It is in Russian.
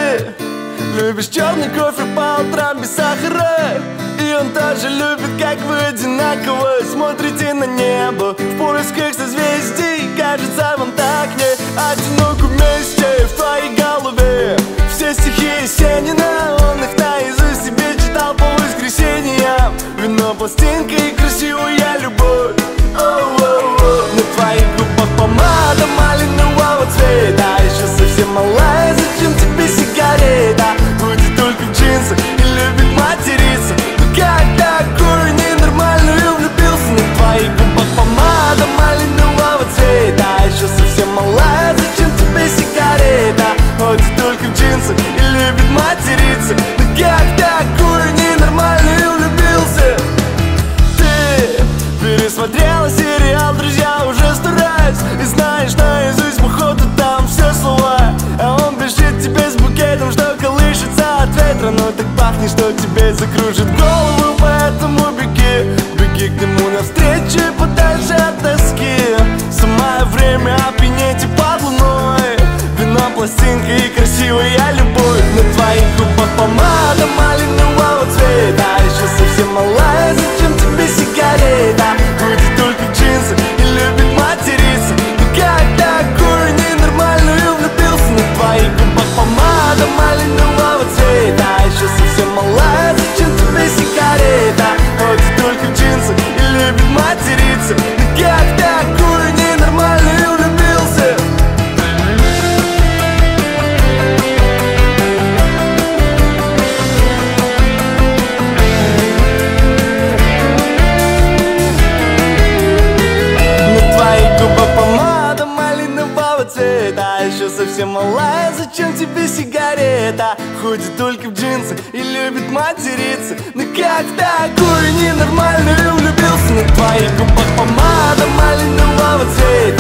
Ты любишь черный кофе по утрам без сахара, и он тоже любит, как вы одинаково смотрите на небо в поисках созвездий. Кажется, вам так не одиноко вместе в твоей голове. Все стихи Есенина, он их наизусть себе читал по воскресеньям. Вино, пластинка и красивая любовь. На твоих губах помада малинового цвета, еще совсем малая, зачем тебе сигарета? Ходит только в джинсы и любит материться. Ну как такой ненормальный влюбился? На твоих губах помада малинового цвета, еще совсем малая, зачем тебе сигарета? Ходит только в джинсы и любит материться. Ну как такой ненормальный влюбился? Ты пересмотрела сериал «Друзья» уже 100 раз и знаешь наизусть походу там все слова. А он бежит тебе с букетом, что колышется от ветра, но так пахнет, что тебе закружит голову. Поэтому беги, беги к нему навстречу и подальше от тоски. Самое время опьянеть и под луной. Вино, пластинка и красивая любовь. На твоих губах помада малинового цвета, еще совсем малая, зачем тебе сигарета? Ходит только в джинсы и любит материться. Ну как такой ненормальный влюбился? На твоих губах помада малинового цвета, еще совсем малая, зачем тебе сигарета? Ходит только в джинсы и любит материться. Ну как такой ненормальный влюбился? Помада малинового цвета, еще совсем малая, зачем тебе сигарета? Ходит только в джинсы и любит материться. Ну как такой ненормальный влюбился? На твоих губах помада малинового цвета,